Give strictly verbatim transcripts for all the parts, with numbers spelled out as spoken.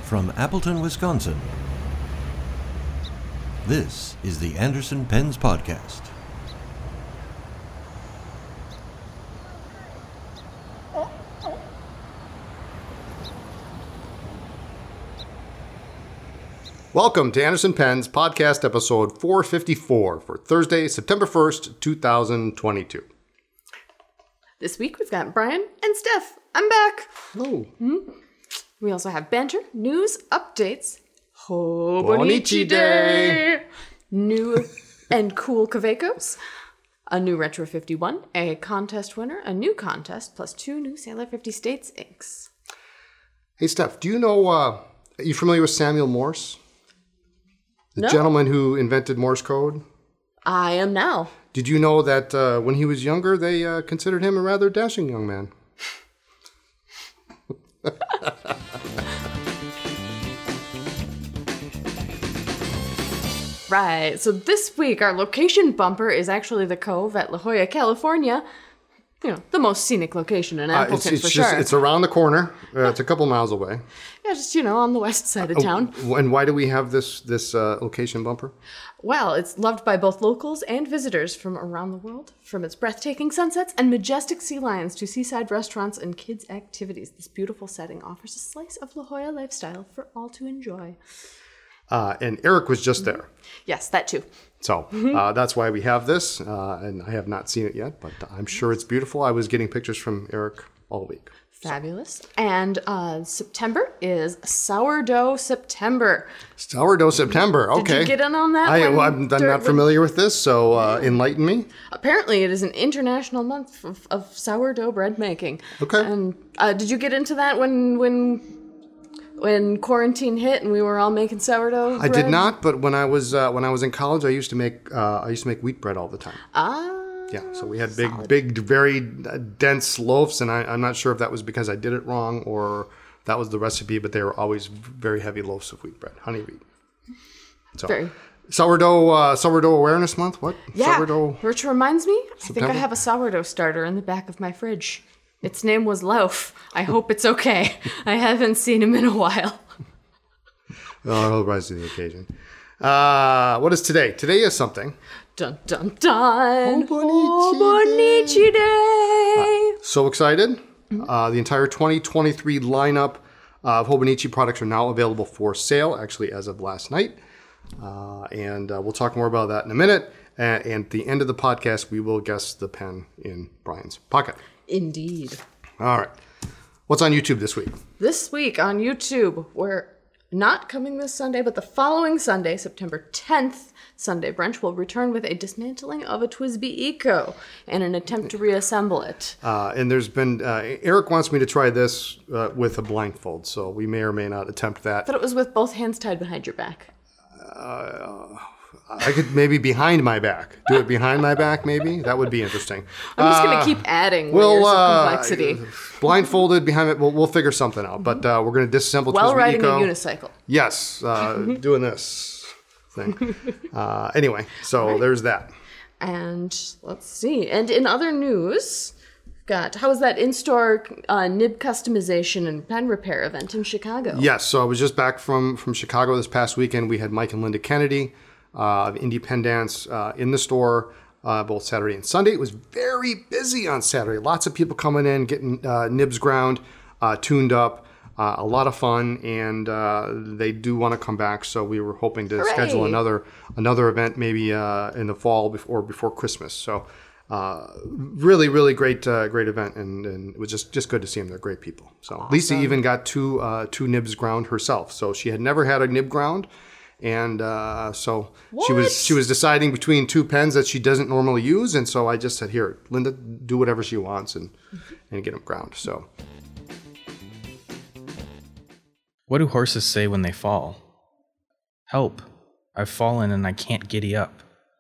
From Appleton, Wisconsin, this is the Anderson Pens Podcast. Welcome to Anderson Pens Podcast episode four fifty-four for Thursday, September first, twenty twenty-two. This week we've got Brian and Steph. I'm back. Hello. Mm-hmm. We also have banter, news, updates, Hobonichi Day, new and cool Kavekos, a new Retro fifty-one, a contest winner, a new contest, plus two new Sailor fifty States inks. Hey, Steph, do you know, uh, are you familiar with Samuel Morse? The no. gentleman who invented Morse code? I am now. Did you know that uh, when he was younger, they uh, considered him a rather dashing young man? Right, so this week our location bumper is actually the Cove at La Jolla, California. You know, the most scenic location in Appleton, uh, it's, it's for just, sure. It's around the corner. Uh, it's a couple miles away. Yeah, just, you know, on the west side of town. Uh, and why do we have this this uh, location bumper? Well, it's loved by both locals and visitors from around the world. From its breathtaking sunsets and majestic sea lions to seaside restaurants and kids' activities, this beautiful setting offers a slice of La Jolla lifestyle for all to enjoy. Uh, and Eric was just there. Yes, that too. So uh, that's why we have this, uh, and I have not seen it yet, but I'm sure it's beautiful. I was getting pictures from Eric all week. Fabulous. So. And uh, September is Sourdough September. Sourdough September, okay. Did you get in on that? I, well, I'm, I'm not familiar with this, so uh, enlighten me. Apparently it is an international month of, of sourdough bread making. Okay. And uh, did you get into that when... when When quarantine hit and we were all making sourdough bread? I did not, but when I was uh, when I was in college, I used to make uh, I used to make wheat bread all the time. Ah, yeah. So we had big, solid. big, very dense loaves, and I, I'm not sure if that was because I did it wrong or that was the recipe, but they were always very heavy loaves of wheat bread, honey wheat. So very. sourdough uh, sourdough awareness month. What? Yeah. Sourdough. Which reminds me, I September? think I have a sourdough starter in the back of my fridge. Its name was Loaf. I hope it's okay. I haven't seen him in a while. Oh, he'll rise to the occasion. Uh, what is today? Today is something. Dun, dun, dun. Hobonichi Hobonichi Day. Uh, so excited. Uh, the entire twenty twenty-three lineup of Hobonichi products are now available for sale, actually as of last night. Uh, and uh, we'll talk more about that in a minute. And, and at the end of the podcast, we will guess the pen in Brian's pocket. Indeed. All right. What's on YouTube this week? This week on YouTube, we're not coming this Sunday, but the following Sunday, September tenth, Sunday Brunch will return with a dismantling of a TWSBI Eco and an attempt to reassemble it. Uh, and there's been, uh, Eric wants me to try this uh, with a blindfold, so we may or may not attempt that. But it was with both hands tied behind your back. Uh, I could maybe behind my back. Do it behind my back, maybe? That would be interesting. I'm just uh, going to keep adding well, layers uh, of complexity. Blindfolded behind it, we'll, we'll figure something out. But uh, we're going to disassemble While TWSBI riding Eco. a unicycle. Yes, uh, doing this thing. Uh, anyway, so right. There's that. And let's see. And in other news, got how was that in-store uh, nib customization and pen repair event in Chicago? Yes, so I was just back from, from Chicago this past weekend. We had Mike and Linda Kennedy uh, of Indie Pen Dance uh, in the store uh, both Saturday and Sunday. It was very busy on Saturday. Lots of people coming in, getting uh, nibs ground, uh, tuned up. Uh, a lot of fun, and uh, they do want to come back. So we were hoping to Hooray. schedule another another event maybe uh, in the fall before before Christmas. So uh, really, really great uh, great event, and, and it was just, just good to see them. They're great people. So awesome. Lisa even got two uh, two nibs ground herself. So she had never had a nib ground, and uh, so what? she was she was deciding between two pens that she doesn't normally use, and so I just said, "Here, Linda, do whatever she wants and and get them ground." So. What do horses say when they fall? Help, I've fallen and I can't giddy up.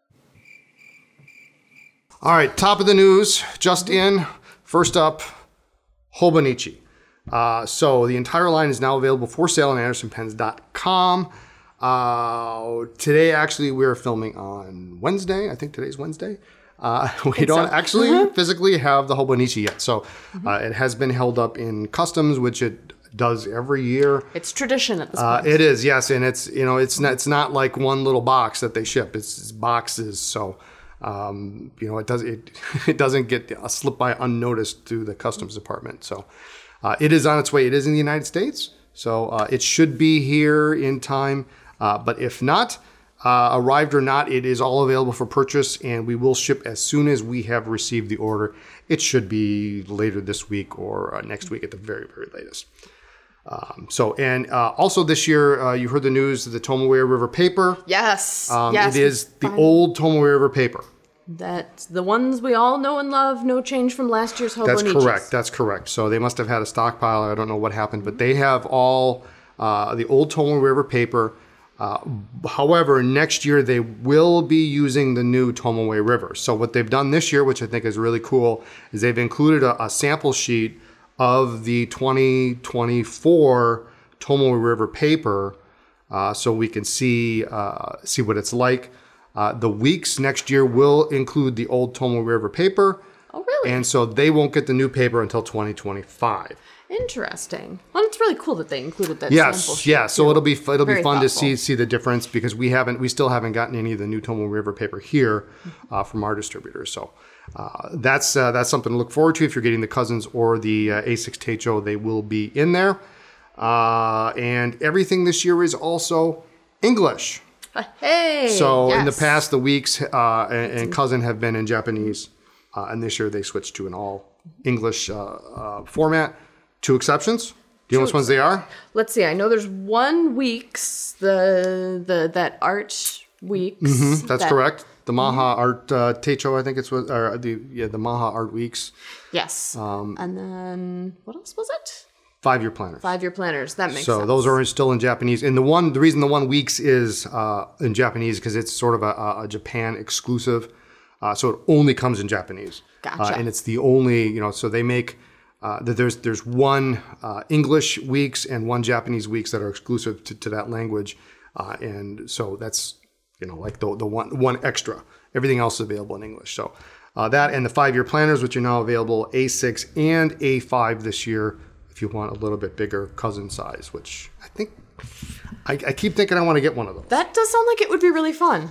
All right, top of the news, just in. First up, Hobonichi. Uh, so the entire line is now available for sale on anderson pens dot com. Uh, today, actually, we're filming on Wednesday. I think today's Wednesday. Uh, we don't so. actually mm-hmm. physically have the Hobonichi yet. So uh, it has been held up in customs, which it does every year. It's tradition at this Uh, point. it is, yes, and it's you know it's not it's not like one little box that they ship. It's, it's boxes, so um, you know it does it it doesn't get uh, slip by unnoticed through the customs department. So uh, it is on its way. It is in the United States, so uh, it should be here in time. Uh, but if not, uh, arrived or not, it is all available for purchase, and we will ship as soon as we have received the order. It should be later this week or uh, next week at the very very latest. Um, so, and uh, also this year, uh, you heard the news of the Tomoe River paper. Yes. Um, yes. It is the fine. old Tomoe River paper. That's the ones we all know and love. No change from last year's Hobonichis. That's correct. That's correct. So they must have had a stockpile. I don't know what happened, but they have all uh, the old Tomoe River paper. Uh, however, next year they will be using the new Tomoe River. So what they've done this year, which I think is really cool, is they've included a, a sample sheet of the twenty twenty-four Tomoe River paper, uh, so we can see uh, see what it's like. Uh, the weeks next year will include the old Tomoe River paper. Oh, really? And so they won't get the new paper until twenty twenty-five. Interesting. Well, it's really cool that they included that Yes, sample sheet, yeah. So too. it'll be it'll Very be fun to thoughtful. see see the difference because we haven't we still haven't gotten any of the new Tomoe River paper here uh, from our distributors. So uh, that's uh, that's something to look forward to if you're getting the Cousins or the uh, A six Teicho. They will be in there, uh, and everything this year is also English. Hey. So in the yes. past, the weeks uh, and, and Cousin have been in Japanese, uh, and this year they switched to an all English uh, uh, format. Two exceptions. Do you know which ones they are? Let's see. I know there's one week's the the that art weeks. Mm-hmm, that's that- correct. The Maha Art uh, Teicho, I think it's what, or the yeah the Maha Art Weeks Yes. Um, and then what else was it? five year planners. Five year planners. That makes So sense. those are still in Japanese. And the one, the reason the one weeks is uh, in Japanese because it's sort of a, a Japan exclusive. Uh, so it only comes in Japanese. Gotcha. Uh, and it's the only, you know, so they make uh, that there's there's one uh, English weeks and one Japanese weeks that are exclusive to, to that language. Uh, and so that's, you know, like the the one one extra. Everything else is available in English. So uh, that and the five year planners, which are now available A six and A five this year. If you want a little bit bigger cousin size, which I think, I, I keep thinking I want to get one of those. That does sound like it would be really fun.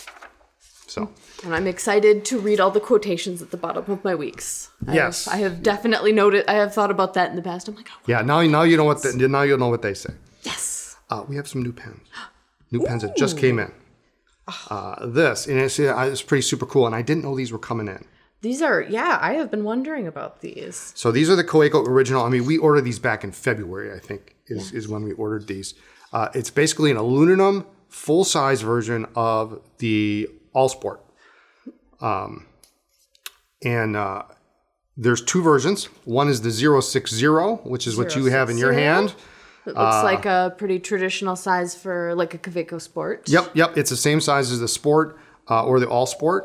So, And I'm excited to read all the quotations at the bottom of my weeks. I Yes. Have, I have definitely noted, I have thought about that in the past. I'm like, oh, yeah, now now you know what the, now you know what they say. yes. Uh, we have some new pens, new pens that just came in. Uh, this and it's, uh, it's pretty super cool, and I didn't know these were coming in. These are, yeah, I have been wondering about these. So these are the Koeko original. I mean, we ordered these back in February, I think, is, is when we ordered these. Uh, it's basically an aluminum full-size version of the Allsport. Um, and uh, there's two versions. One is the zero six zero, which is what you have in your hand. It looks like a pretty traditional size for like a Kaweco Sport. Yep, yep. It's the same size as the Sport uh, or the Allsport.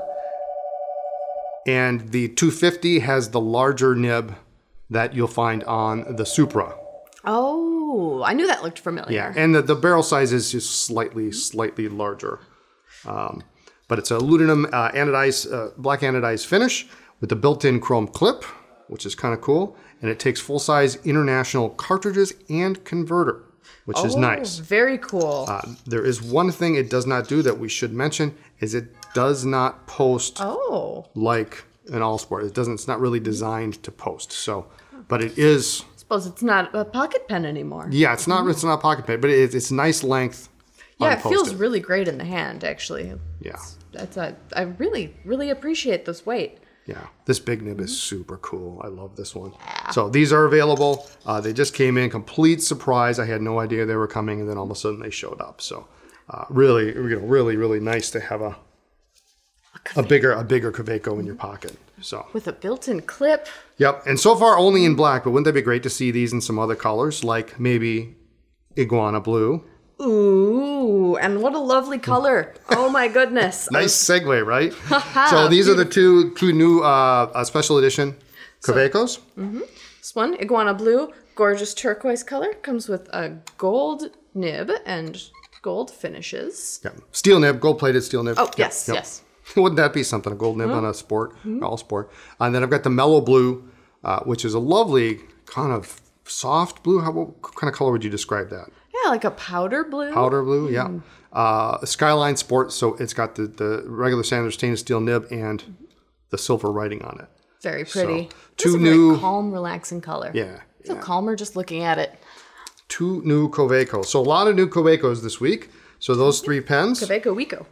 And the two fifty has the larger nib that you'll find on the Supra. Oh, I knew that looked familiar. Yeah, and the, the barrel size is just slightly, slightly larger. Um, but it's a aluminum uh, anodized, uh, black anodized finish with the built-in chrome clip, which is kind of cool. And it takes full-size international cartridges and converter, which is Oh, nice. Very cool. Uh, there is one thing it does not do that we should mention, is it does not post oh, like an Allsport. It doesn't. It's not really designed to post. So, but it is. suppose it's not a pocket pen anymore. Yeah, it's not. It's not pocket pen, but it's it's nice length. Yeah, it feels unposted. really great in the hand, actually. Yeah, That's a, I really, really appreciate this weight. yeah. This big nib is super cool. I love this one. So these are available. Uh, they just came in, complete surprise. I had no idea they were coming, and then all of a sudden they showed up. So, uh, really, you know, really, really nice to have a a bigger a bigger Kaweco in your pocket. So. With a built-in clip. Yep, and so far only in black, but wouldn't that be great to see these in some other colors, like maybe iguana blue? Ooh, and what a lovely color. Oh my goodness. Nice segue, right? So these are the two two new uh, uh, special edition Kawecos. This one, iguana blue, gorgeous turquoise color, comes with a gold nib and gold finishes. Yeah. Steel nib, gold plated steel nib. Oh, Yep, yes, yep. yes. Wouldn't that be something? A gold nib on a sport, all sport. And then I've got the mellow blue, uh, which is a lovely kind of soft blue. How what kind of color would you describe that? Yeah, like a powder blue. Powder blue, yeah. Uh, Skyline Sport, so it's got the, the regular standard stainless steel nib and the silver writing on it. Very pretty. So, It's two a very new, calm, relaxing color. yeah, I feel yeah. calmer just looking at it. Two new Covecos. So a lot of new Covecos this week. So those three pens. Kaweco Wico.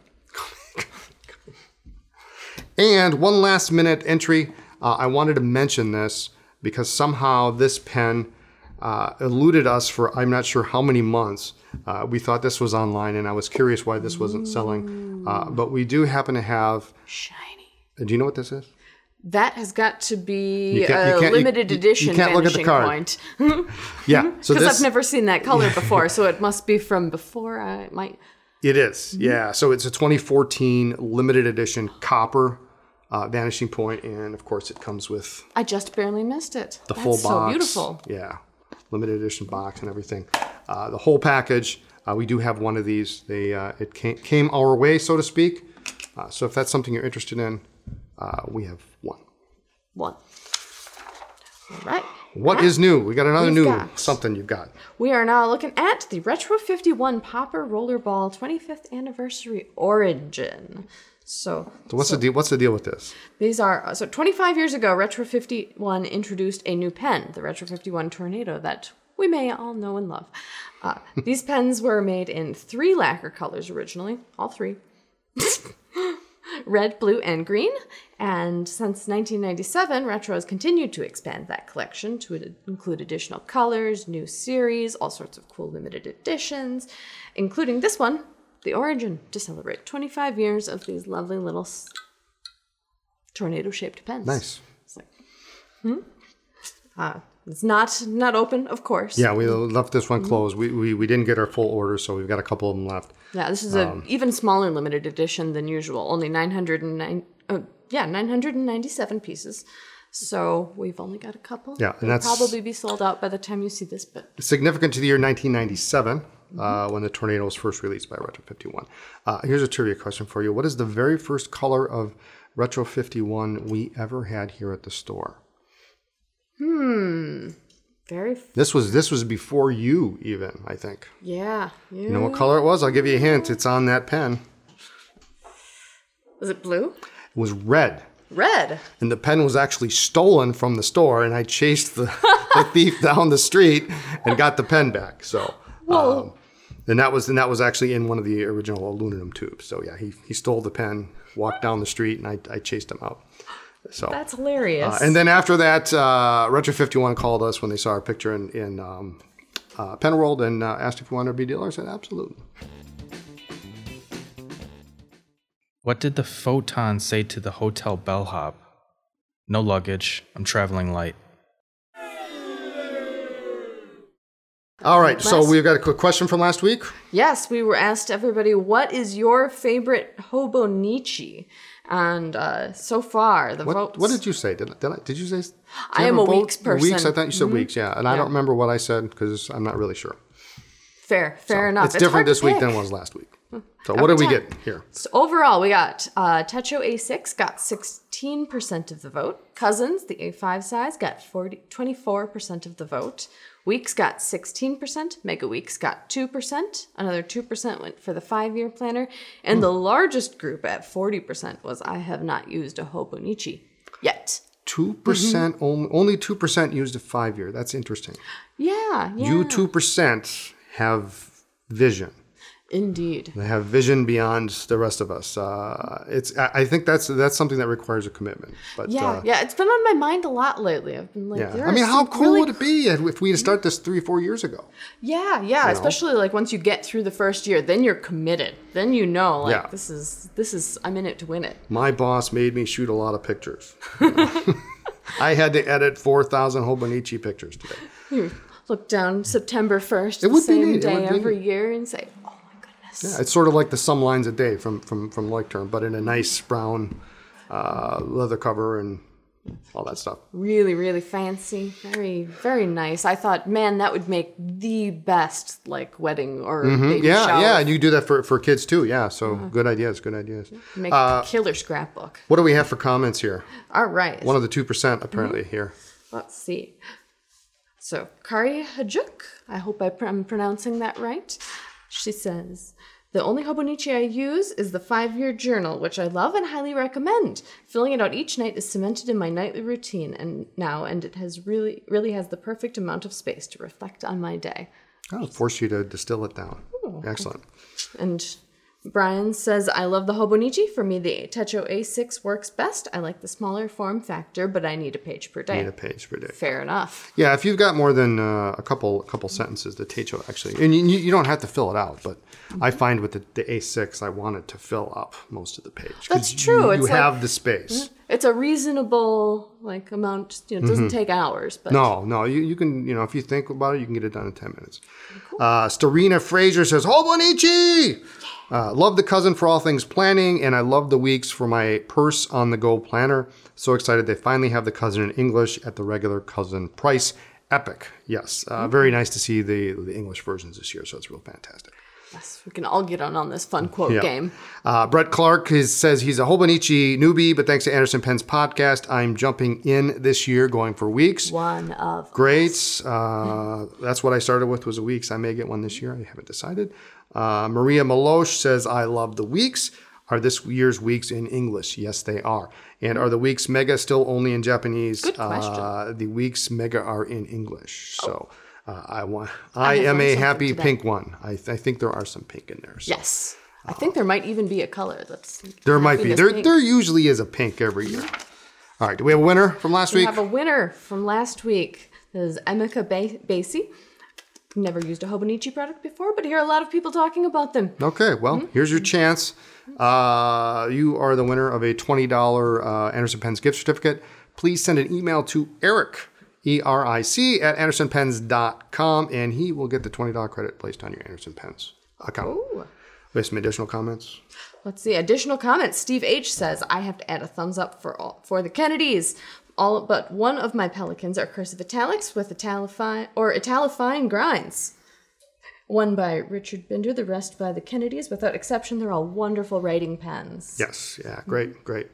And one last minute entry. Uh, I wanted to mention this because somehow this pen uh, eluded us for I'm not sure how many months. Uh, we thought this was online, and I was curious why this wasn't selling. Uh, but we do happen to have. Shiny. Do you know what this is? That has got to be You can't- you a can't- you- limited you- you edition can't look at the vanishing card. point. Yeah. So Because this I've never seen that color before, so it must be from before I might. it is. Yeah. So it's a twenty fourteen limited edition copper uh, vanishing point, and of course it comes with I just barely missed it. the That's full so box. beautiful. Yeah, limited edition box and everything. Uh, the whole package. Uh, we do have one of these. They uh, it came, came our way, so to speak. Uh, so if that's something you're interested in, uh, we have one. One. All right. What is new? We got another We've new got- something you've got. We are now looking at the Retro fifty-one Popper Rollerball twenty-fifth Anniversary Origin. So, So what's the deal? What's the deal with this? these are so twenty-five years ago, Retro fifty-one introduced a new pen, the Retro fifty-one Tornado, that we may all know and love. Uh, these pens were made in three lacquer colors originally, all three. Red, blue, and green. And since nineteen ninety-seven, Retro has continued to expand that collection to ad- include additional colors, new series, all sorts of cool limited editions, including this one, the Origin, to celebrate twenty-five years of these lovely little s- tornado-shaped pens. Nice. It's like, hmm? Uh, it's not not open, of course. Yeah, we left this Mm-hmm. one closed. We, we we didn't get our full order, so we've got a couple of them left. Yeah, this is an even smaller limited edition than usual. Only nine hundred nine. Oh, yeah, nine hundred ninety-seven pieces. So we've only got a couple. Yeah, and They'll that's- probably be sold out by the time you see this. But Significant to the year nineteen ninety-seven, uh, when the Tornado was first released by Retro fifty-one. Uh, here's a trivia question for you. What is the very first color of Retro fifty-one we ever had here at the store? very, f- This was this was before you even, I think. yeah, yeah. You know what color it was? I'll give you a hint. It's on that pen. Was it blue? It was red. Red. And the pen was actually stolen from the store, and I chased the, the thief down the street and got the pen back. So, um, and that was and that was actually in one of the original aluminum tubes. So yeah, he he stole the pen, walked down the street, and I, I chased him out. So That's hilarious. uh, and then after that, uh, Retro fifty-one called us when they saw our picture in in um, uh, Pen World and uh, asked if we wanted to be a dealer. I said absolutely. What did the photon say to the hotel bellhop? No luggage. I'm traveling light. All right, so Last- we've got a quick question from last week. Yes, we were asked everybody, what is your favorite Hobonichi? And uh, so far, the What, votes. what did you say? Did, did I? Did you say? did you I have am a vote? weeks person. Weeks. I thought you said weeks. Yeah, and I Yeah. don't remember what I said because I'm not really sure. Fair, fair enough. It's different hard to this week pick. than it was last week. So what did we time. get here? So overall, we got uh, Techo A six got sixteen percent of the vote. Cousins, the A five size, got forty, twenty-four percent of the vote. Weeks got sixteen percent. Mega Weeks got two percent. Another two percent went for the five-year planner. And the largest group at forty percent was I have not used a Hobonichi yet. Two percent only. Only two percent used a five year. That's interesting. Yeah, yeah. You two percent have vision. Indeed. They have vision beyond the rest of us. Uh, it's. I I think that's that's something that requires a commitment. But Yeah, uh, yeah. It's been on my mind a lot lately. I've been like, yeah. there I are mean, how some cool really would it be if we had started this three, four years ago? Yeah, yeah, especially like once you get through the first year, then you're committed. Then you know, like Yeah. this is this is I'm in it to win it. My boss made me shoot a lot of pictures. I had to edit four thousand Hobonichi pictures today. Look down September first, It the would be same neat, it day would be every neat. year, and say, "Oh my goodness." Yeah, it's sort of like the Some Lines a Day from from from Like Term, but in a nice brown uh, leather cover and all that stuff. Really, really fancy, very, very nice. I thought, man, that would make the best like wedding or baby Mm-hmm. Yeah, shower. yeah, and you do that for for kids too. Yeah, so good ideas, good ideas. Make a killer scrapbook. What do we have for comments here? All right. One of the two percent apparently here. Let's see. So, Kari Hajuk, I hope I pr- I'm pronouncing that right. She says, the only Hobonichi I use is the five-year journal, which I love and highly recommend. Filling it out each night is cemented in my nightly routine and now, and it has really, really has the perfect amount of space to reflect on my day. I'll force you to distill it down. Ooh. Excellent. And Brian says, I love the Hobonichi. For me, the Techo A six works best. I like the smaller form factor, but I need a page per day. Need a page per day. Fair enough. Yeah, if you've got more than uh, a couple a couple sentences, the Techo actually, and you, you don't have to fill it out, but I find with the, the A six, I wanted to fill up most of the page. 'Cause That's true. You, It's you like- have the space. It's a reasonable like amount. You know, it doesn't take hours, but No, no, you, you can, you know, if you think about it, you can get it done in ten minutes. Uh, Starina Fraser says, Hobonichi! Uh, love the cousin for all things planning, and I love the weeks for my purse on the go planner. So excited they finally have the cousin in English at the regular cousin price. Epic. Yes. Uh, very nice to see the, the English versions this year, so it's real fantastic. yes, we can all get on on this fun quote Yeah. game. Uh, Brett Clark is, says he's a Hobonichi newbie, but thanks to Anderson Penn's podcast, I'm jumping in this year, going for weeks. One of Great. Uh, that's what I started with was a weeks. I may get one this year. I haven't decided. Uh, Maria Malosh says, I love the weeks. Are this year's weeks in English? Yes, they are. And are the weeks mega still only in Japanese? Good question. Uh, the weeks mega are in English. So uh, I want. I, have am learned a something happy today. pink one. I, th- I think there are some pink in there. So. yes. I think there might even be a color that's There might be. happiness There, pink. there usually is a pink every year. All right. Do we have a winner from last We week? have a winner from last week. This is Emeka ba- Basie. Never used a Hobonichi product before, but hear a lot of people talking about them. Okay, well, Mm-hmm. here's your chance. Uh, you are the winner of a twenty dollars uh, Anderson Pens gift certificate. Please send an email to Eric, E R I C, at anderson pens dot com, and he will get the twenty dollars credit placed on your Anderson Pens account. Ooh. We have some additional comments. Let's see. Additional comments. Steve H says, I have to add a thumbs up for all, for the Kennedys. All but one of my pelicans are cursive italics with italifine or italifine grinds. One by Richard Binder, the rest by the Kennedys. Without exception, they're all wonderful writing pens. Yes, yeah, great, great.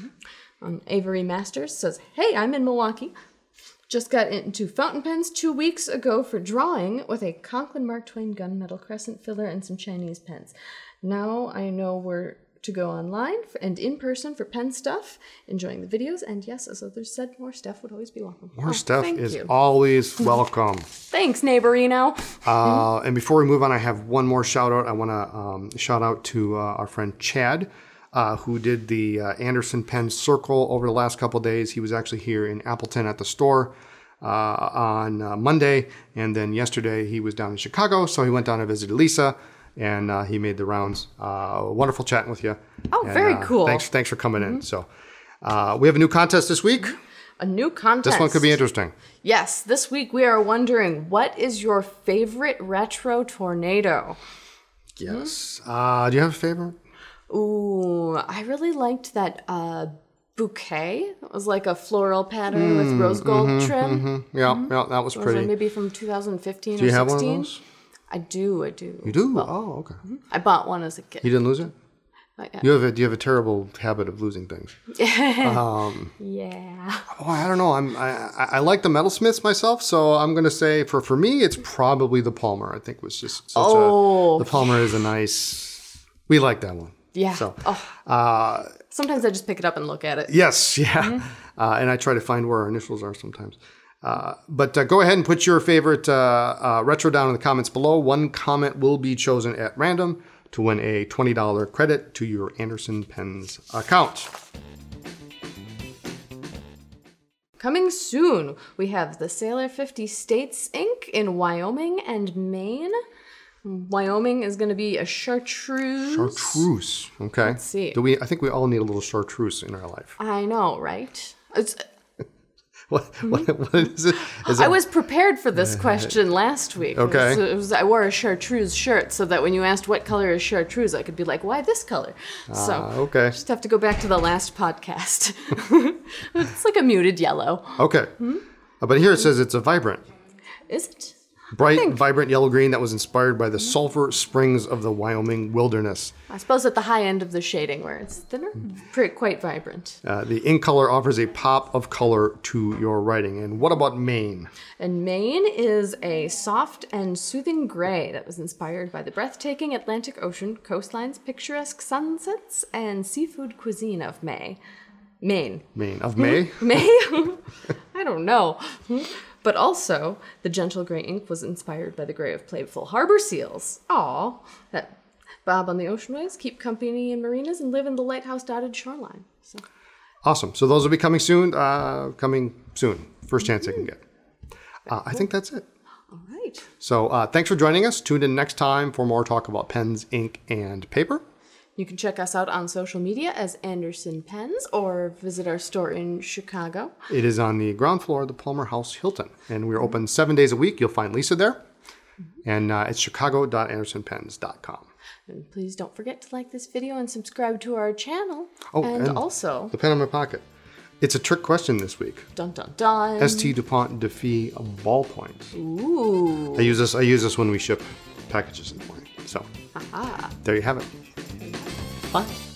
Um, Avery Masters says, hey, I'm in Milwaukee. Just got into fountain pens two weeks ago for drawing with a Conklin Mark Twain gunmetal crescent filler and some Chinese pens. Now I know where to go online for, and in person for pen stuff. Enjoying the videos, and yes, as others said, more stuff would always be welcome. More Oh, stuff thank is you. always welcome. Thanks, neighborino. Uh, and before we move on, I have one more shout out. I want to um, shout out to uh, our friend Chad, uh, who did the uh, Anderson Pen Circle over the last couple of days. He was actually here in Appleton at the store uh, on uh, Monday, and then yesterday he was down in Chicago, so he went down and visited Lisa, and uh, he made the rounds. Uh, wonderful chatting with you. Oh, And, very uh, cool. Thanks, thanks for coming in. So uh, we have a new contest this week. A new contest. This one could be interesting. Yes, this week we are wondering, what is your favorite retro tornado? Yes. Uh, do you have a favorite? Ooh, I really liked that uh, bouquet. It was like a floral pattern with rose gold trim. Yeah, yeah, that was Was it pretty. maybe from two thousand fifteen Do you or have one sixteen? of those? I do, I do. You do? Well, Oh, okay. I bought one as a kid. You didn't lose it? Not yet. You have a you have a terrible habit of losing things. Yeah. Oh, I don't know. I'm I, I I like the metalsmiths myself, so I'm gonna say for for me it's probably the Palmer. I think was just such Oh, a the Palmer is a nice. We like that one. Yeah. So oh. uh, Sometimes I just pick it up and look at it. yes, yeah, Mm-hmm. uh, and I try to find where our initials are sometimes. Uh, but uh, go ahead and put your favorite uh, uh, retro down in the comments below. One comment will be chosen at random to win a twenty dollars credit to your Anderson Pens account. Coming soon, we have the Sailor fifty States Incorporated in Wyoming and Maine. Wyoming is going to be a chartreuse. Chartreuse. Okay. Let's see. Do we? I think we all need a little chartreuse in our life. I know, right? It's, What? What, what is it? Is I it was prepared for this question last week. It Okay. was- It was, I wore a chartreuse shirt so that when you asked what color is chartreuse, I could be like, why this color? So Ah, okay. just have to go back to the last podcast. It's like a muted yellow. Okay. Uh, but here it says it's a vibrant. Is it? Bright, vibrant yellow green that was inspired by the sulfur springs of the Wyoming wilderness. I suppose at the high end of the shading where it's thinner, pretty, quite vibrant. Uh, the ink color offers a pop of color to your writing. And what about Maine? And Maine is a soft and soothing gray that was inspired by the breathtaking Atlantic Ocean, coastlines, picturesque sunsets, and seafood cuisine of May. Maine. Maine. Of May? May? I don't know. But also, the gentle gray ink was inspired by the gray of playful harbor seals. Aw, that bob on the ocean waves, keep company in marinas, and live in the lighthouse-dotted shoreline. So. Awesome. So those will be coming soon. Uh, coming soon. First chance I can get. Uh, I think that's it. All right. So uh, thanks for joining us. Tune in next time for more talk about pens, ink, and paper. You can check us out on social media as Anderson Pens or visit our store in Chicago. It is on the ground floor of the Palmer House Hilton. And we're open seven days a week. You'll find Lisa there. And uh, it's chicago dot anderson pens dot com. And please don't forget to like this video and subscribe to our channel. Oh, and, and also, the pen in my pocket. It's a trick question this week. dun dun dun. S T DuPont Defee ballpoint. Ooh. I use this. I use this when we ship packages in the morning. So Aha. there you have it. Bye.